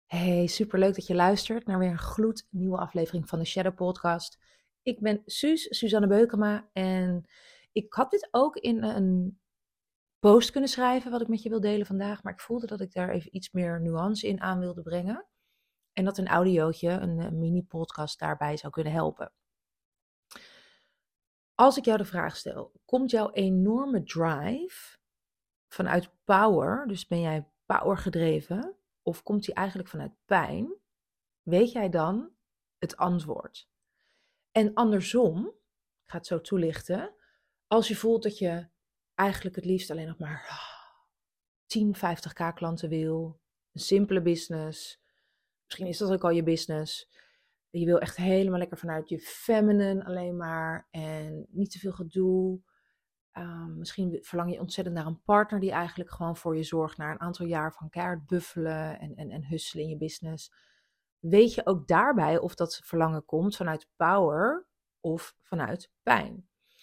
Hey, superleuk dat je luistert naar weer een gloednieuwe aflevering van de Shadow Podcast. Ik ben Suzanne Beukema en ik had dit ook in een post kunnen schrijven wat ik met je wil delen vandaag, maar ik voelde dat ik daar even iets meer nuance in aan wilde brengen en dat een audiootje, een mini-podcast daarbij zou kunnen helpen. Als ik jou de vraag stel, komt jouw enorme drive vanuit power, dus ben jij power gedreven, of komt die eigenlijk vanuit pijn? Weet jij dan het antwoord? En andersom, ik ga het zo toelichten, als je voelt dat je eigenlijk het liefst alleen nog maar 10, 50k klanten wil, een simpele business, misschien is dat ook al je business, je wil echt helemaal lekker vanuit je feminine alleen maar en niet te veel gedoe. Misschien verlang je ontzettend naar een partner die eigenlijk gewoon voor je zorgt na een aantal jaar van keihard buffelen en husselen in je business. Weet je ook daarbij of dat verlangen komt vanuit power of vanuit pijn?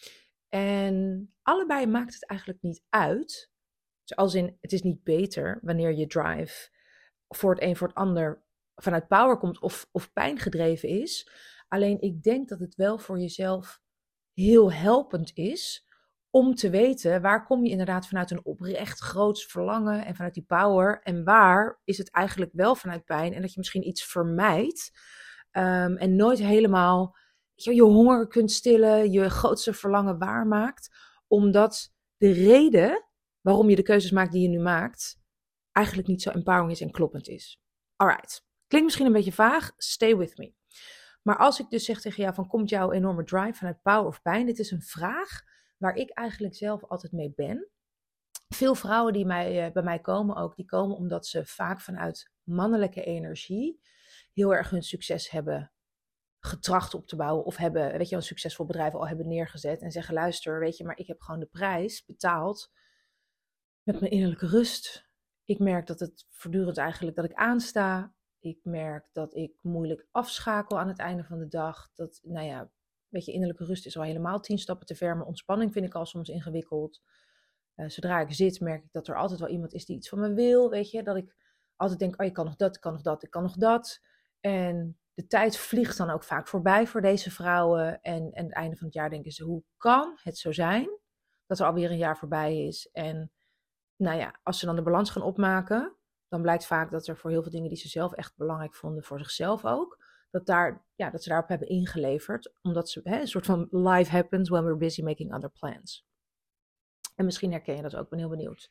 En allebei maakt het eigenlijk niet uit. Dus als in, het is niet beter wanneer je drive voor het een voor het ander vanuit power komt of pijn gedreven is. Alleen ik denk dat het wel voor jezelf heel helpend is om te weten waar kom je inderdaad vanuit een oprecht groots verlangen en vanuit die power en waar is het eigenlijk wel vanuit pijn en dat je misschien iets vermijdt en nooit helemaal je honger kunt stillen, je grootste verlangen waarmaakt, omdat de reden waarom je de keuzes maakt die je nu maakt eigenlijk niet zo empowering is en kloppend is. Alright, klinkt misschien een beetje vaag, stay with me. Maar als ik dus zeg tegen jou van komt jouw enorme drive vanuit power of pijn? Dit is een vraag waar ik eigenlijk zelf altijd mee ben. Veel vrouwen die bij mij komen ook, die komen omdat ze vaak vanuit mannelijke energie heel erg hun succes hebben getracht op te bouwen of hebben, weet je, een succesvol bedrijf al hebben neergezet en zeggen luister, weet je, maar ik heb gewoon de prijs betaald met mijn innerlijke rust. Ik merk dat het voortdurend eigenlijk dat ik aansta. Ik merk dat ik moeilijk afschakel aan het einde van de dag. Dat, nou ja, weet je, innerlijke rust is al helemaal 10 stappen te ver. Maar ontspanning vind ik al soms ingewikkeld. Zodra ik zit, merk ik dat er altijd wel iemand is die iets van me wil. Weet je, dat ik altijd denk, oh, je kan nog dat, ik kan nog dat, ik kan nog dat. En de tijd vliegt dan ook vaak voorbij voor deze vrouwen. En aan het einde van het jaar denken ze, hoe kan het zo zijn dat er alweer een jaar voorbij is? En nou ja, als ze dan de balans gaan opmaken, dan blijkt vaak dat er voor heel veel dingen die ze zelf echt belangrijk vonden, voor zichzelf ook, dat ze daarop hebben ingeleverd. Omdat ze een soort van life happens when we're busy making other plans. En misschien herken je dat ook, ik ben heel benieuwd.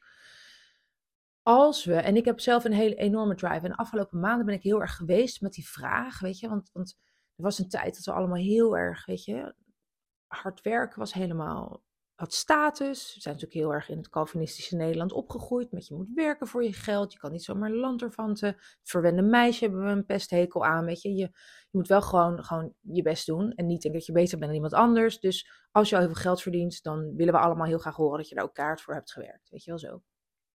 En ik heb zelf een hele enorme drive. En de afgelopen maanden ben ik heel erg geweest met die vraag, weet je. Want er was een tijd dat we allemaal heel erg, weet je, hard werken was helemaal, had status. We zijn natuurlijk heel erg in het Calvinistische Nederland opgegroeid. Met je moet werken voor je geld. Je kan niet zomaar lanterfanten. Het verwende meisje hebben we een pesthekel aan. Weet je, je moet wel gewoon je best doen. En niet denken dat je beter bent dan iemand anders. Dus als je al heel veel geld verdient, dan willen we allemaal heel graag horen dat je daar ook kaart voor hebt gewerkt. Weet je wel zo.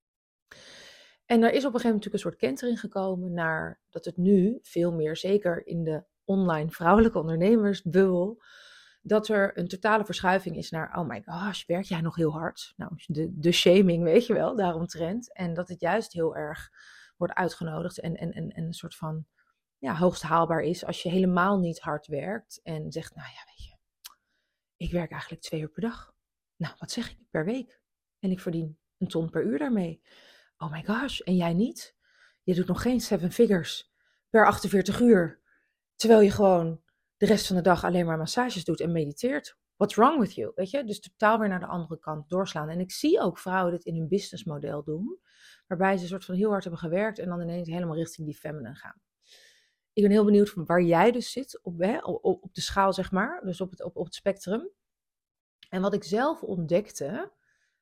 En er is op een gegeven moment natuurlijk een soort kentering gekomen naar dat het nu veel meer, zeker in de online vrouwelijke ondernemersbubbel, dat er een totale verschuiving is naar, oh my gosh, werk jij nog heel hard? Nou, de shaming, weet je wel, daaromtrent. En dat het juist heel erg wordt uitgenodigd en een soort van, ja, hoogst haalbaar is als je helemaal niet hard werkt en zegt, nou ja, weet je, ik werk eigenlijk 2 uur per dag. Nou, wat zeg ik, per week. En ik verdien 1 ton per uur daarmee. Oh my gosh, en jij niet? Je doet nog geen 7 figures per 48 uur. Terwijl je gewoon de rest van de dag alleen maar massages doet en mediteert. What's wrong with you? Weet je? Dus totaal weer naar de andere kant doorslaan. En ik zie ook vrouwen dit in hun businessmodel doen. Waarbij ze een soort van heel hard hebben gewerkt en dan ineens helemaal richting die feminine gaan. Ik ben heel benieuwd van waar jij dus zit op de schaal, zeg maar. Dus op het spectrum. En wat ik zelf ontdekte,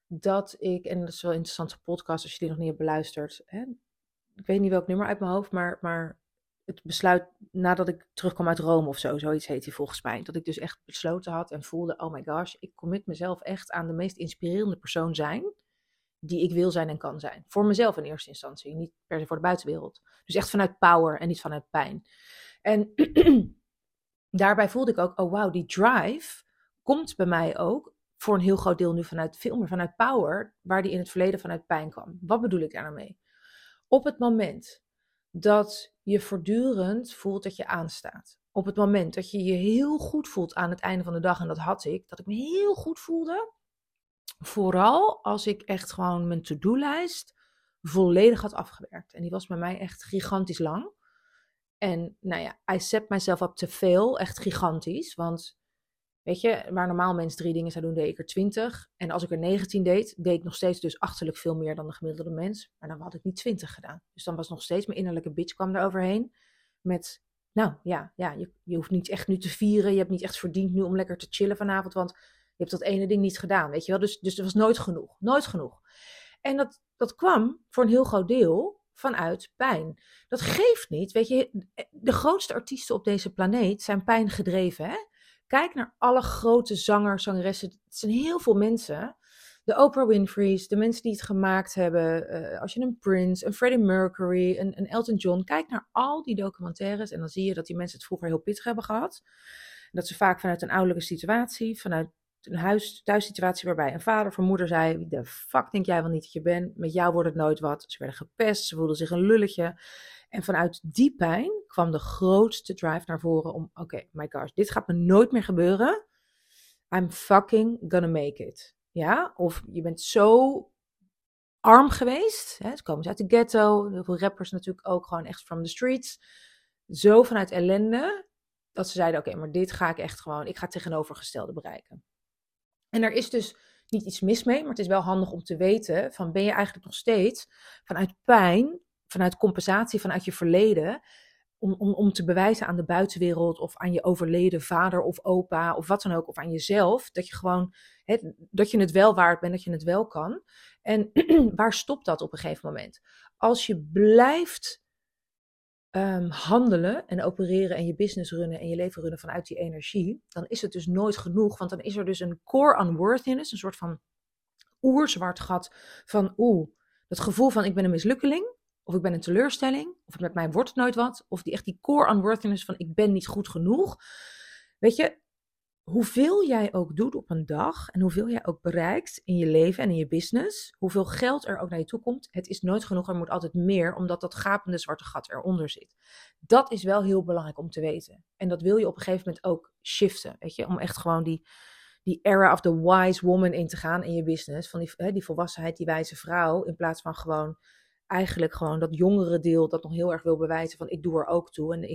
en dat is wel een interessante podcast als je die nog niet hebt beluisterd. Hè? Ik weet niet welk nummer uit mijn hoofd, maar het besluit nadat ik terugkwam uit Rome of zo, zoiets heet hij volgens mij. Dat ik dus echt besloten had en voelde, oh my gosh, ik commit mezelf echt aan de meest inspirerende persoon zijn die ik wil zijn en kan zijn. Voor mezelf in eerste instantie, niet per se voor de buitenwereld. Dus echt vanuit power en niet vanuit pijn. En daarbij voelde ik ook, oh wow, die drive komt bij mij ook voor een heel groot deel nu veel meer vanuit power, waar die in het verleden vanuit pijn kwam. Wat bedoel ik daar nou mee? Op het moment dat je voortdurend voelt dat je aanstaat. Op het moment dat je je heel goed voelt aan het einde van de dag, en dat had ik, dat ik me heel goed voelde, vooral als ik echt gewoon mijn to-do-lijst volledig had afgewerkt. En die was bij mij echt gigantisch lang. En nou ja, I set myself up te veel, echt gigantisch. Want weet je, waar normaal mensen 3 dingen zouden doen, deed ik er 20. En als ik er 19 deed, deed ik nog steeds dus achterlijk veel meer dan de gemiddelde mens. Maar dan had ik niet 20 gedaan. Dus dan was nog steeds mijn innerlijke bitch kwam er overheen. Met, nou ja, je hoeft niet echt nu te vieren. Je hebt niet echt verdiend nu om lekker te chillen vanavond. Want je hebt dat ene ding niet gedaan, weet je wel. Dus er was nooit genoeg. Nooit genoeg. En dat kwam voor een heel groot deel vanuit pijn. Dat geeft niet, weet je. De grootste artiesten op deze planeet zijn pijngedreven, hè. Kijk naar alle grote zangers, zangeressen. Het zijn heel veel mensen. De Oprah Winfrey's, de mensen die het gemaakt hebben. Als je een Prince, een Freddie Mercury, een Elton John. Kijk naar al die documentaires en dan zie je dat die mensen het vroeger heel pittig hebben gehad. Dat ze vaak vanuit een ouderlijke situatie, vanuit een thuissituatie waarbij een vader of een moeder zei: wie de fuck denk jij wel niet dat je bent? Met jou wordt het nooit wat. Ze werden gepest, ze voelden zich een lulletje. En vanuit die pijn kwam de grootste drive naar voren om, oké, my gosh, dit gaat me nooit meer gebeuren. I'm fucking gonna make it. Ja, of je bent zo arm geweest. Hè? Ze komen uit de ghetto. Heel veel rappers natuurlijk ook gewoon echt from the streets. Zo vanuit ellende, dat ze zeiden, oké, maar dit ga ik echt gewoon, ik ga het tegenovergestelde bereiken. En er is dus niet iets mis mee, maar het is wel handig om te weten van, ben je eigenlijk nog steeds vanuit pijn, vanuit compensatie, vanuit je verleden, om te bewijzen aan de buitenwereld of aan je overleden vader of opa of wat dan ook, of aan jezelf, dat je gewoon, dat je het wel waard bent, dat je het wel kan. En waar stopt dat op een gegeven moment? Als je blijft handelen en opereren en je business runnen en je leven runnen vanuit die energie, dan is het dus nooit genoeg, want dan is er dus een core unworthiness, een soort van oerzwart gat van dat gevoel van ik ben een mislukkeling, of ik ben een teleurstelling, of met mij wordt het nooit wat, of die core unworthiness van ik ben niet goed genoeg. Weet je, hoeveel jij ook doet op een dag en hoeveel jij ook bereikt in je leven en in je business, hoeveel geld er ook naar je toe komt, het is nooit genoeg, er moet altijd meer, omdat dat gapende zwarte gat eronder zit. Dat is wel heel belangrijk om te weten. En dat wil je op een gegeven moment ook shiften, weet je, om echt gewoon die era of the wise woman in te gaan in je business, van die volwassenheid, die wijze vrouw, in plaats van gewoon eigenlijk gewoon dat jongere deel dat nog heel erg wil bewijzen van ik doe er ook toe en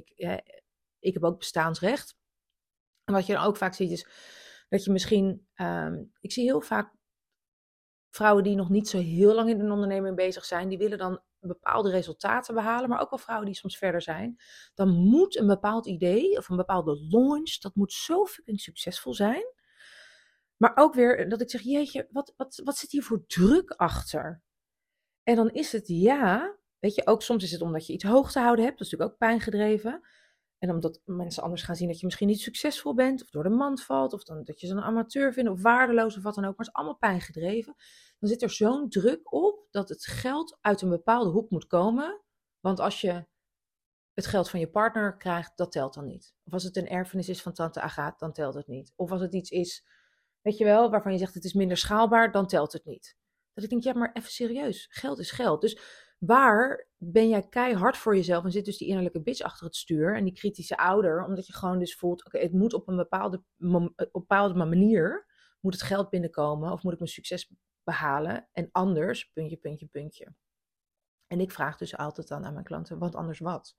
ik heb ook bestaansrecht. En wat je dan ook vaak ziet is dat je misschien, ik zie heel vaak vrouwen die nog niet zo heel lang in een onderneming bezig zijn, die willen dan bepaalde resultaten behalen, maar ook wel vrouwen die soms verder zijn. Dan moet een bepaald idee of een bepaalde launch, dat moet zo fucking succesvol zijn. Maar ook weer dat ik zeg, jeetje, wat zit hier voor druk achter? En dan is het weet je, ook soms is het omdat je iets hoog te houden hebt, dat is natuurlijk ook pijngedreven. En omdat mensen anders gaan zien dat je misschien niet succesvol bent, of door de mand valt, of dat je ze een amateur vindt, of waardeloos, of wat dan ook. Maar het is allemaal pijngedreven. Dan zit er zo'n druk op dat het geld uit een bepaalde hoek moet komen. Want als je het geld van je partner krijgt, dat telt dan niet. Of als het een erfenis is van tante Agathe, dan telt het niet. Of als het iets is, weet je wel, waarvan je zegt het is minder schaalbaar, dan telt het niet. Dat ik denk, ja, maar even serieus, geld is geld. Dus waar ben jij keihard voor jezelf en zit dus die innerlijke bitch achter het stuur en die kritische ouder, omdat je gewoon dus voelt, oké, het moet op een bepaalde manier, moet het geld binnenkomen of moet ik mijn succes behalen en anders, puntje, puntje, puntje. En ik vraag dus altijd dan aan mijn klanten, want anders wat?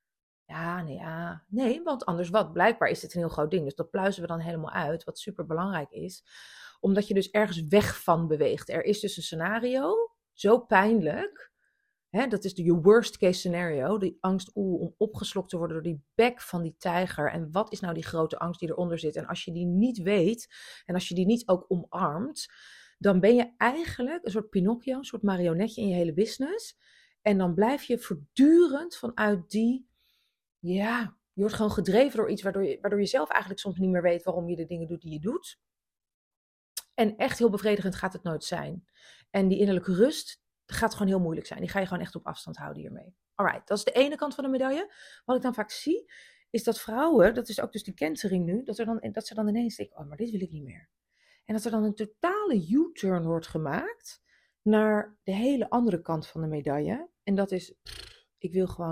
Nee, want anders wat? Blijkbaar is dit een heel groot ding, dus dat pluizen we dan helemaal uit, wat super belangrijk is, omdat je dus ergens weg van beweegt. Er is dus een scenario, zo pijnlijk. Dat is je worst case scenario. Die angst om opgeslokt te worden door die bek van die tijger. En wat is nou die grote angst die eronder zit? En als je die niet weet en als je die niet ook omarmt, dan ben je eigenlijk een soort Pinocchio, een soort marionetje in je hele business. En dan blijf je voortdurend vanuit je wordt gewoon gedreven door iets waardoor je zelf eigenlijk soms niet meer weet waarom je de dingen doet die je doet. En echt heel bevredigend gaat het nooit zijn. En die innerlijke rust gaat gewoon heel moeilijk zijn. Die ga je gewoon echt op afstand houden hiermee. Alright, dat is de ene kant van de medaille. Wat ik dan vaak zie, is dat vrouwen, dat is ook dus die kentering nu, dat ze dan ineens denken, oh, maar dit wil ik niet meer. En dat er dan een totale U-turn wordt gemaakt naar de hele andere kant van de medaille. En dat is, ik wil gewoon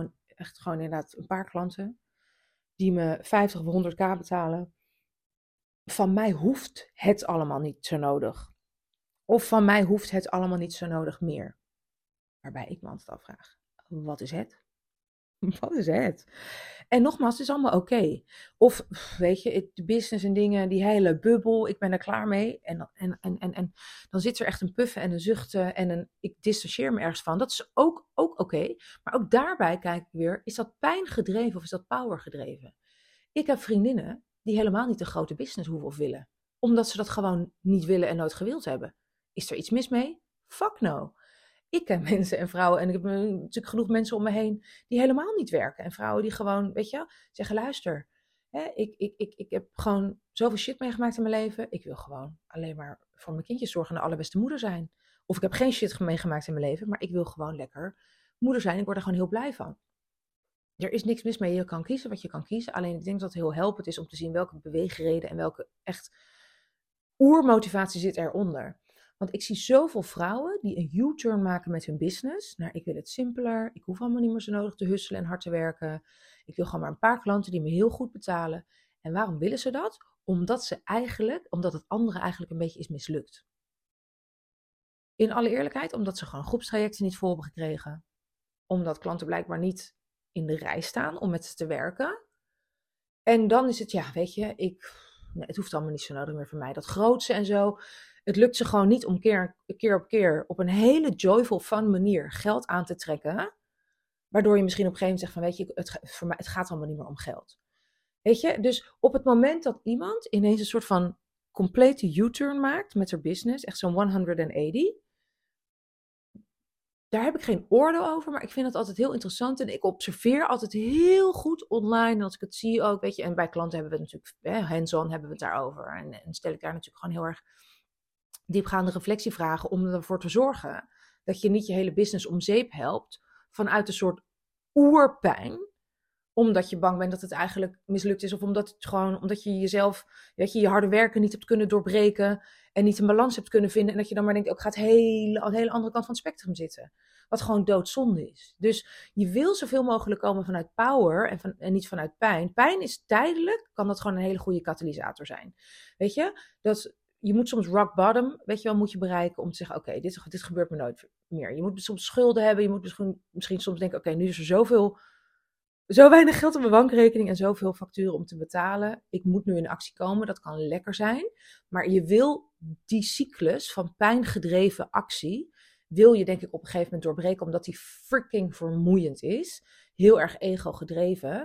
echt gewoon inderdaad een paar klanten die me 50 of 100k betalen. Van mij hoeft het allemaal niet zo nodig. Of van mij hoeft het allemaal niet zo nodig meer. Waarbij ik me altijd afvraag, wat is het? Wat is het? En nogmaals, het is allemaal oké. Of, weet je, de business en dingen, die hele bubbel, ik ben er klaar mee. En dan zit er echt een puffen en een zuchten en ik distancieer me ergens van. Dat is ook oké. Maar ook daarbij kijk ik weer, is dat pijn gedreven of is dat power gedreven? Ik heb vriendinnen die helemaal niet een grote business hoeven of willen. Omdat ze dat gewoon niet willen en nooit gewild hebben. Is er iets mis mee? Fuck no. Ik ken mensen en vrouwen en ik heb natuurlijk genoeg mensen om me heen die helemaal niet werken. En vrouwen die gewoon, weet je, zeggen luister, hè, ik heb gewoon zoveel shit meegemaakt in mijn leven. Ik wil gewoon alleen maar voor mijn kindjes zorgen en de allerbeste moeder zijn. Of ik heb geen shit meegemaakt in mijn leven, maar ik wil gewoon lekker moeder zijn. Ik word er gewoon heel blij van. Er is niks mis mee, je kan kiezen wat je kan kiezen. Alleen ik denk dat het heel helpend is om te zien welke beweegreden en welke echt oermotivatie zit eronder. Want ik zie zoveel vrouwen die een U-turn maken met hun business. Nou, ik wil het simpeler. Ik hoef allemaal niet meer zo nodig te husselen en hard te werken. Ik wil gewoon maar een paar klanten die me heel goed betalen. En waarom willen ze dat? Omdat het andere eigenlijk een beetje is mislukt. In alle eerlijkheid, omdat ze gewoon groepstrajecten niet vol hebben gekregen. Omdat klanten blijkbaar niet in de rij staan om met ze te werken. En dan is het, ja, weet je, nee, het hoeft allemaal niet zo nodig meer voor mij. Dat grootse en zo. Het lukt ze gewoon niet om keer op keer op een hele joyful, fun manier geld aan te trekken. Waardoor je misschien op een gegeven moment zegt van, weet je, voor mij, het gaat allemaal niet meer om geld. Weet je, dus op het moment dat iemand ineens een soort van complete U-turn maakt met haar business, echt zo'n 180, daar heb ik geen oordeel over, maar ik vind het altijd heel interessant. En ik observeer altijd heel goed online. En als ik het zie ook, weet je. En bij klanten hebben we het natuurlijk, hands-on hebben we het daarover. En stel ik daar natuurlijk gewoon heel erg diepgaande reflectievragen om ervoor te zorgen dat je niet je hele business om zeep helpt vanuit een soort oerpijn. Omdat je bang bent dat het eigenlijk mislukt is. Of omdat je jezelf, weet je, je harde werken niet hebt kunnen doorbreken. En niet een balans hebt kunnen vinden. En dat je dan maar denkt, ik ga aan de hele andere kant van het spectrum zitten. Wat gewoon doodzonde is. Dus je wil zoveel mogelijk komen vanuit power en niet vanuit pijn. Pijn is tijdelijk, kan dat gewoon een hele goede katalysator zijn. Weet je, je moet soms rock bottom, weet je wel, moet je bereiken om te zeggen, oké, dit gebeurt me nooit meer. Je moet soms schulden hebben. Je moet misschien soms denken, oké, nu is er zo weinig geld op mijn bankrekening en zoveel facturen om te betalen. Ik moet nu in actie komen, dat kan lekker zijn. Maar je wil die cyclus van pijngedreven actie, wil je denk ik op een gegeven moment doorbreken, omdat die freaking vermoeiend is. Heel erg ego gedreven.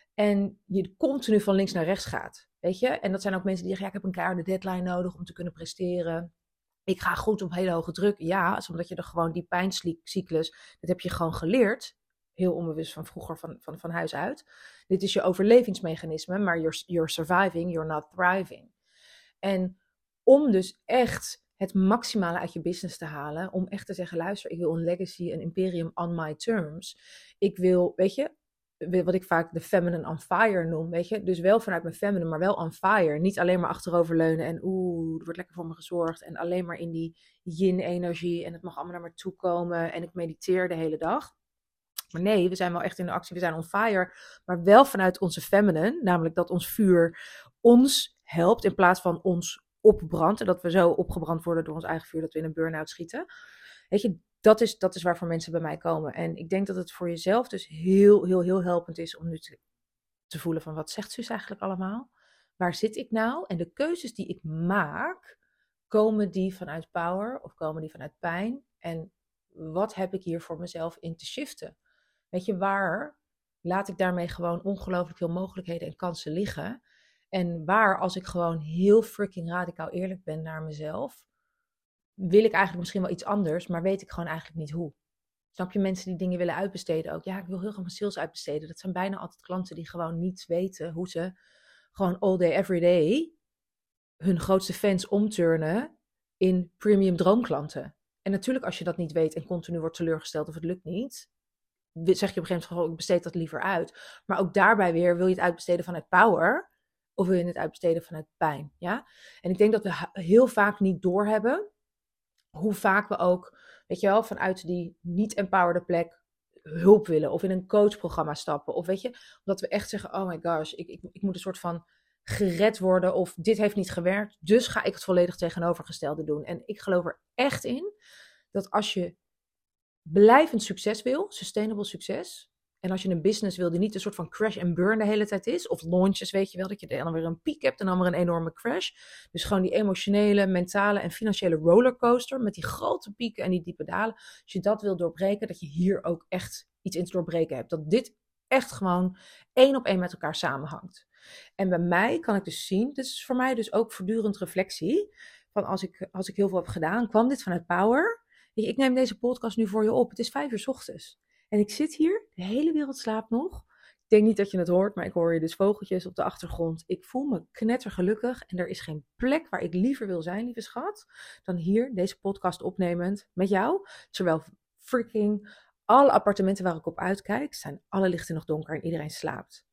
En je continu van links naar rechts gaat. Weet je? En dat zijn ook mensen die zeggen, ja, ik heb een keiharde deadline nodig om te kunnen presteren. Ik ga goed op hele hoge druk. Ja, omdat je er gewoon die pijncyclus, dat heb je gewoon geleerd. Heel onbewust van vroeger van huis uit. Dit is je overlevingsmechanisme, maar you're surviving, you're not thriving. En om dus echt het maximale uit je business te halen, om echt te zeggen, luister, ik wil een legacy, een imperium on my terms. Ik wil, weet je, wat ik vaak de feminine on fire noem, weet je. Dus wel vanuit mijn feminine, maar wel on fire. Niet alleen maar achteroverleunen en er wordt lekker voor me gezorgd. En alleen maar in die yin-energie en het mag allemaal naar me toe komen. En ik mediteer de hele dag. Maar nee, we zijn wel echt in de actie, we zijn on fire. Maar wel vanuit onze feminine, namelijk dat ons vuur ons helpt in plaats van ons opbrandt. En dat we zo opgebrand worden door ons eigen vuur dat we in een burn-out schieten. Weet je, dat is waarvoor mensen bij mij komen. En ik denk dat het voor jezelf dus heel, heel, heel helpend is om nu te voelen van wat zegt Suus eigenlijk allemaal? Waar zit ik nou? En de keuzes die ik maak, komen die vanuit power of komen die vanuit pijn? En wat heb ik hier voor mezelf in te shiften? Weet je, waar laat ik daarmee gewoon ongelooflijk veel mogelijkheden en kansen liggen? En waar, als ik gewoon heel freaking radicaal eerlijk ben naar mezelf, wil ik eigenlijk misschien wel iets anders, maar weet ik gewoon eigenlijk niet hoe. Snap je, mensen die dingen willen uitbesteden ook? Ja, ik wil heel graag mijn sales uitbesteden. Dat zijn bijna altijd klanten die gewoon niet weten hoe ze gewoon all day, every day hun grootste fans omturnen in premium droomklanten. En natuurlijk als je dat niet weet en continu wordt teleurgesteld of het lukt niet, zeg je op een gegeven moment gewoon, ik besteed dat liever uit. Maar ook daarbij weer, wil je het uitbesteden vanuit power of wil je het uitbesteden vanuit pijn? Ja? En ik denk dat we heel vaak niet doorhebben hoe vaak we ook, weet je wel, vanuit die niet-empowered plek hulp willen of in een coachprogramma stappen. Of weet je, omdat we echt zeggen, oh my gosh, ik moet een soort van gered worden of dit heeft niet gewerkt. Dus ga ik het volledig tegenovergestelde doen. En ik geloof er echt in dat als je blijvend succes wil, sustainable succes. En als je een business wil die niet een soort van crash and burn de hele tijd is. Of launches, weet je wel, dat je dan weer een piek hebt en dan weer een enorme crash. Dus gewoon die emotionele, mentale en financiële rollercoaster met die grote pieken en die diepe dalen. Als je dat wil doorbreken, dat je hier ook echt iets in te doorbreken hebt. Dat dit echt gewoon 1-op-1 met elkaar samenhangt. En bij mij kan ik dus zien, dit is voor mij dus ook voortdurend reflectie. Van als ik heel veel heb gedaan, kwam dit vanuit power. Ik neem deze podcast nu voor je op. Het is 5 uur 's ochtends. En ik zit hier, de hele wereld slaapt nog. Ik denk niet dat je het hoort, maar ik hoor je dus vogeltjes op de achtergrond. Ik voel me knettergelukkig en er is geen plek waar ik liever wil zijn, lieve schat, dan hier deze podcast opnemend met jou. Terwijl freaking alle appartementen waar ik op uitkijk, zijn alle lichten nog donker en iedereen slaapt.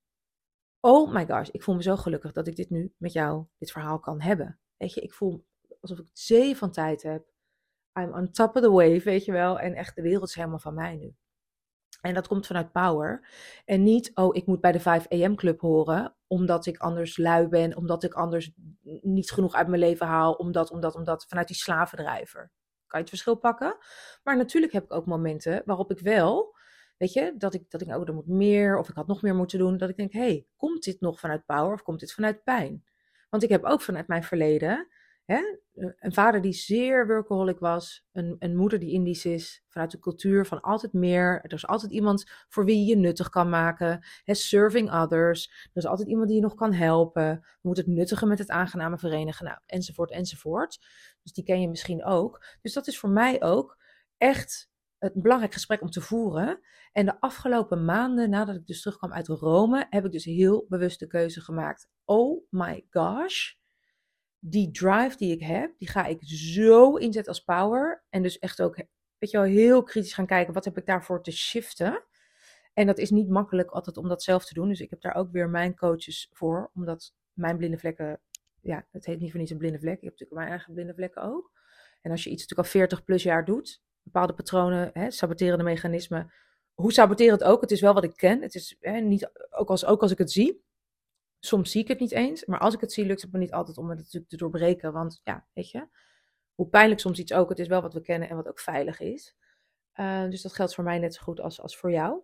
Oh my gosh, ik voel me zo gelukkig dat ik dit nu met jou, dit verhaal kan hebben. Weet je, ik voel alsof ik zee van tijd heb. I'm on top of the wave, weet je wel. En echt, de wereld is helemaal van mij nu. En dat komt vanuit power. En niet, oh, ik moet bij de 5 AM club horen, omdat ik anders lui ben, omdat ik anders niet genoeg uit mijn leven haal, omdat, vanuit die slavendrijver. Kan je het verschil pakken? Maar natuurlijk heb ik ook momenten waarop ik wel, weet je, dat ik oh, er moet meer, of ik had nog meer moeten doen, dat ik denk, hey, komt dit nog vanuit power of komt dit vanuit pijn? Want ik heb ook vanuit mijn verleden, hè, een vader die zeer workaholic was, een moeder die Indisch is, vanuit de cultuur van altijd meer. Er is altijd iemand voor wie je je nuttig kan maken. Serving others. Er is altijd iemand die je nog kan helpen. Je moet het nuttige met het aangename verenigen. Nou, enzovoort, enzovoort. Dus die ken je misschien ook. Dus dat is voor mij ook echt een belangrijk gesprek om te voeren. En de afgelopen maanden, nadat ik dus terugkwam uit Rome, heb ik dus heel bewust de keuze gemaakt. Oh my gosh. Die drive die ik heb, die ga ik zo inzetten als power. En dus echt ook, weet je wel, heel kritisch gaan kijken, wat heb ik daarvoor te shiften? En dat is niet makkelijk altijd om dat zelf te doen. Dus ik heb daar ook weer mijn coaches voor. Omdat mijn blinde vlekken, ja, het heet niet voor niets een blinde vlek. Ik heb natuurlijk mijn eigen blinde vlekken ook. En als je iets natuurlijk al 40 plus jaar doet, bepaalde patronen, saboterende mechanismen. Hoe saboterend ook, het is wel wat ik ken. Het is niet, ook als ik het zie. Soms zie ik het niet eens, maar als ik het zie, lukt het me niet altijd om het natuurlijk te doorbreken. Want ja, weet je, hoe pijnlijk soms iets ook, het is wel wat we kennen en wat ook veilig is. Dus dat geldt voor mij net zo goed als voor jou.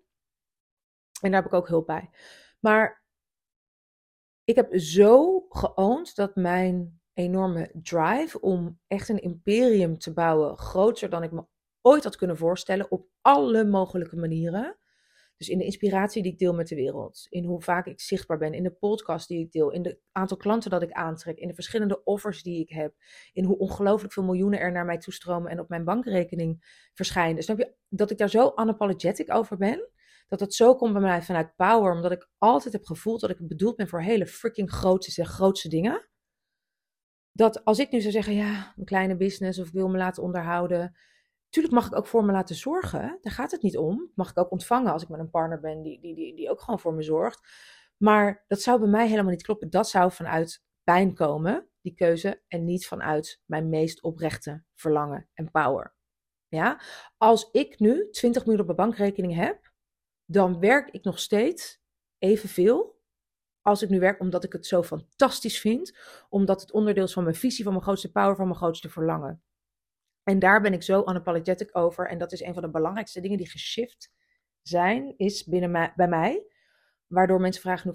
En daar heb ik ook hulp bij. Maar ik heb zo geowned dat mijn enorme drive om echt een imperium te bouwen, groter dan ik me ooit had kunnen voorstellen, op alle mogelijke manieren. Dus in de inspiratie die ik deel met de wereld. In hoe vaak ik zichtbaar ben. In de podcast die ik deel. In het aantal klanten dat ik aantrek. In de verschillende offers die ik heb. In hoe ongelooflijk veel miljoenen er naar mij toestromen en op mijn bankrekening verschijnen. Snap je dat ik daar zo unapologetic over ben? Dat het zo komt bij mij vanuit power. Omdat ik altijd heb gevoeld dat ik bedoeld ben voor hele freaking grootste dingen. Dat als ik nu zou zeggen, ja, een kleine business of ik wil me laten onderhouden. Tuurlijk mag ik ook voor me laten zorgen. Daar gaat het niet om. Mag ik ook ontvangen als ik met een partner ben die ook gewoon voor me zorgt. Maar dat zou bij mij helemaal niet kloppen. Dat zou vanuit pijn komen, die keuze. En niet vanuit mijn meest oprechte verlangen en power. Ja? Als ik nu 20 miljoen op mijn bankrekening heb, dan werk ik nog steeds evenveel als ik nu werk, omdat ik het zo fantastisch vind. Omdat het onderdeel is van mijn visie, van mijn grootste power, van mijn grootste verlangen. En daar ben ik zo unapologetic over. En dat is een van de belangrijkste dingen die geshift zijn, is bij mij. Waardoor mensen vragen,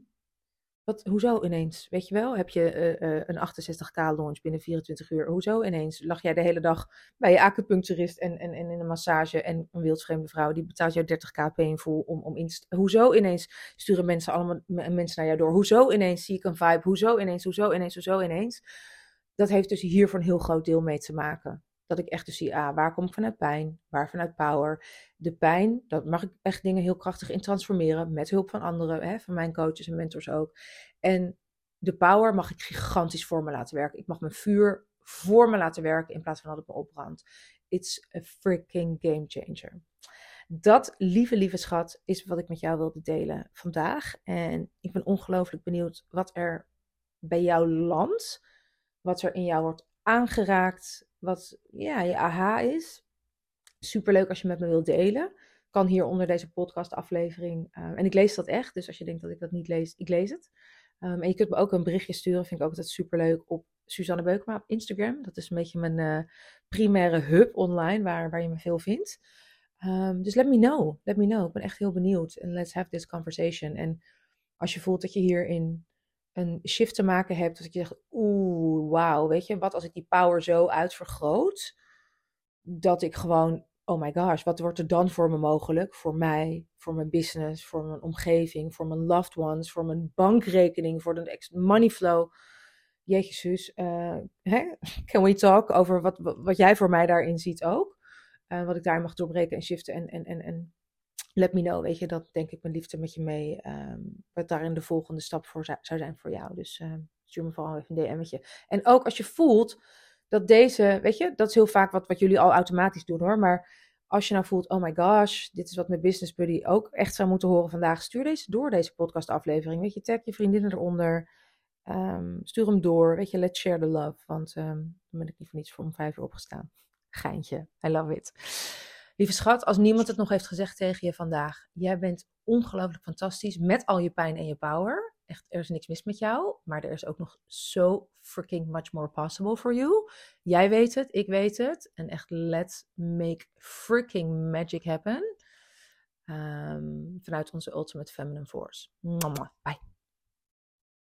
hoezo ineens? Weet je wel, heb je een 68k launch binnen 24 uur? Hoezo ineens? Lag jij de hele dag bij je acupuncturist en in een massage en een wildvreemde vrouw die betaalt jou 30k painful om in Hoezo ineens sturen mensen allemaal mensen naar jou door? Hoezo ineens zie ik een vibe? Hoezo ineens? Dat heeft dus hier voor een heel groot deel mee te maken. Dat ik echt dus zie, waar kom ik vanuit pijn? Waar vanuit power? De pijn, dat mag ik echt dingen heel krachtig in transformeren. Met hulp van anderen, van mijn coaches en mentors ook. En de power mag ik gigantisch voor me laten werken. Ik mag mijn vuur voor me laten werken in plaats van dat het me opbrandt. It's a freaking game changer. Dat, lieve schat, is wat ik met jou wilde delen vandaag. En ik ben ongelooflijk benieuwd wat er bij jou landt. Wat er in jou wordt aangeraakt. Wat je aha is. Superleuk als je met me wilt delen. kan hier onder deze podcastaflevering. En ik lees dat echt, dus als je denkt dat ik dat niet lees, ik lees het. En je kunt me ook een berichtje sturen, vind ik ook altijd superleuk, op Suzanne Beukema op Instagram. Dat is een beetje mijn primaire hub online, waar je me veel vindt. Dus let me know. Let me know. Ik ben echt heel benieuwd. En let's have this conversation. En als je voelt dat je hierin een shift te maken hebt, dat je zegt, oeh, wauw, weet je, wat als ik die power zo uitvergroot, dat ik gewoon, oh my gosh, wat wordt er dan voor me mogelijk? Voor mij, voor mijn business, voor mijn omgeving, voor mijn loved ones, voor mijn bankrekening, voor de money flow. Jeetje, Suus, can we talk over wat jij voor mij daarin ziet ook? Wat ik daar mag doorbreken en shiften en let me know, weet je, dat denk ik mijn liefde met je mee, wat daarin de volgende stap voor zou zijn voor jou. Dus stuur me vooral even een DM'tje. En ook als je voelt dat deze, weet je, dat is heel vaak wat jullie al automatisch doen hoor, maar als je nou voelt, oh my gosh, dit is wat mijn business buddy ook echt zou moeten horen vandaag, stuur deze door, deze podcastaflevering, weet je, tag je vriendinnen eronder, stuur hem door, weet je, let's share the love, want dan ben ik niet voor niets voor om 5 uur opgestaan. Geintje, I love it. Lieve schat, als niemand het nog heeft gezegd tegen je vandaag, jij bent ongelooflijk fantastisch met al je pijn en je power. Echt, er is niks mis met jou, maar er is ook nog so freaking much more possible for you. Jij weet het, ik weet het. En echt, let's make freaking magic happen. Vanuit onze Ultimate Feminine Force. Bye.